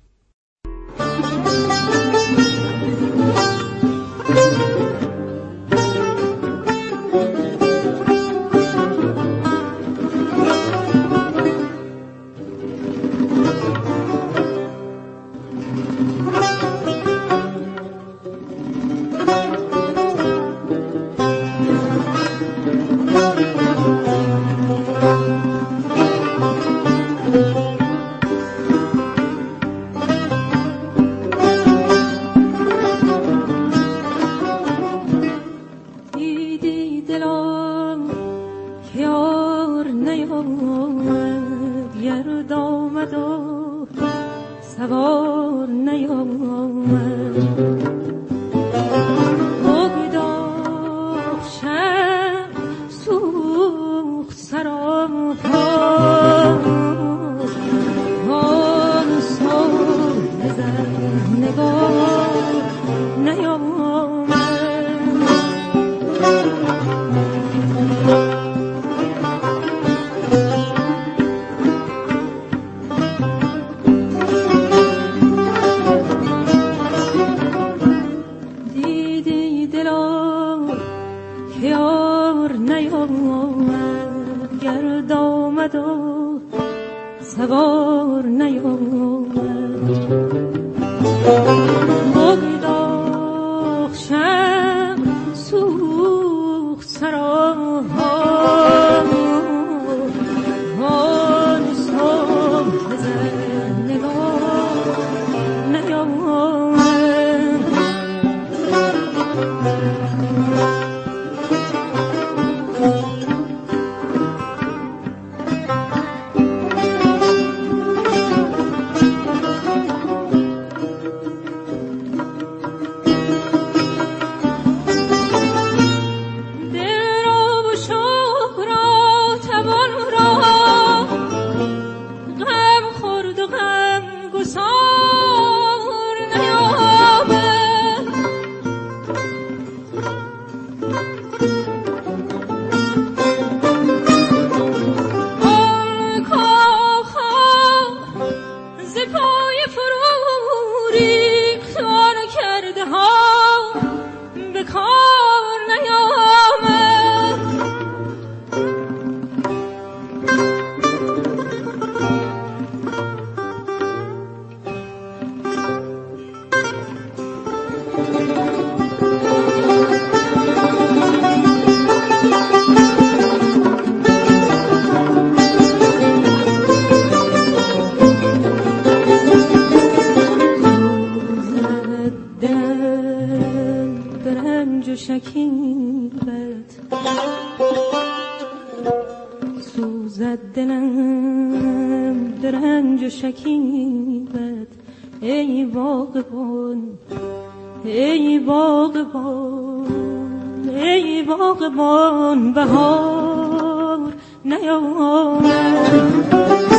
گرد آمد و سوار نیامد بگداخت شب سوخت سرام پا آن صبح بزن نگاه نیامد دیدی دلا که یار نیامد گرد آمد و سوار نیامد بگداخت شب سوخت سراها آن صبح بزن نگاه نیامد سوزد دلم درنج و شکیبت ای باغبان ای باغبان ای باغبان بهار نیامد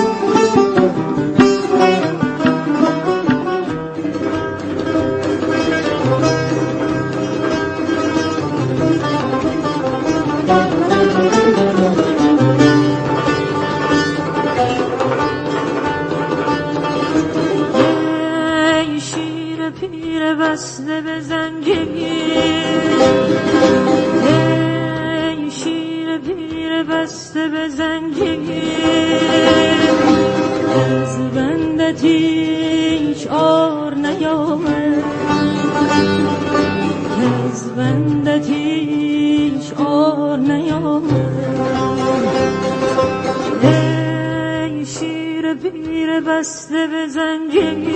بسته به زنجیر ای شیر پیر بسته به زنجیر از بندت هیچ عار نیامد از بندت هیچ عار نیامد ای شیر پیر بسته به زنجیر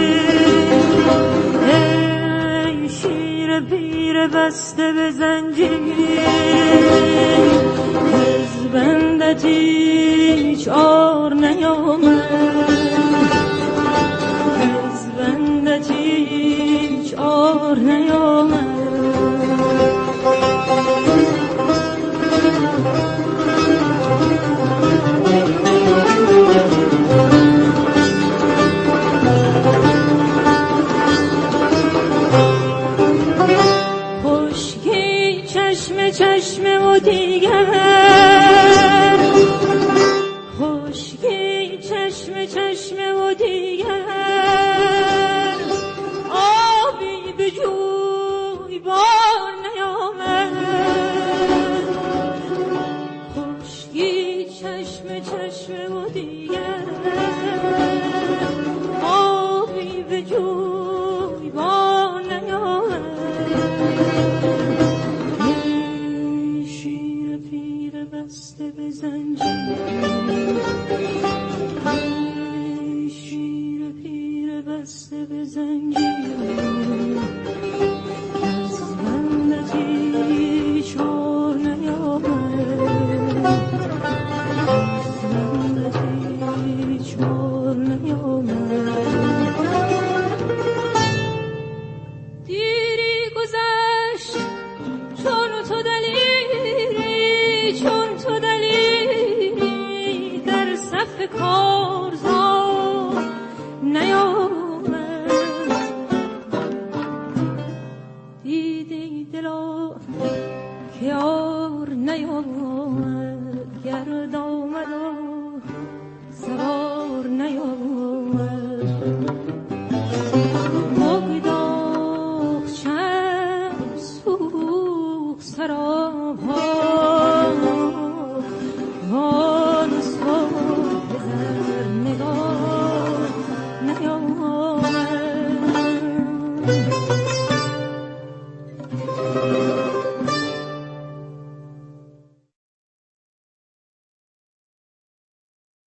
ای شیر پیر بسته به زنجیر از بندت هیچ عار نیامد از بندت هیچ عار نیامد چشم و دیگر خشکی چشم چشم و دیگر آبی به جوی بار نیامد خشکی چشم چشم و دیگر آبی به جوی بار نیامد بسته به زنجیر ای شیر پیر بسته به زنجیر از بندت هیچ عار نیامد از بندت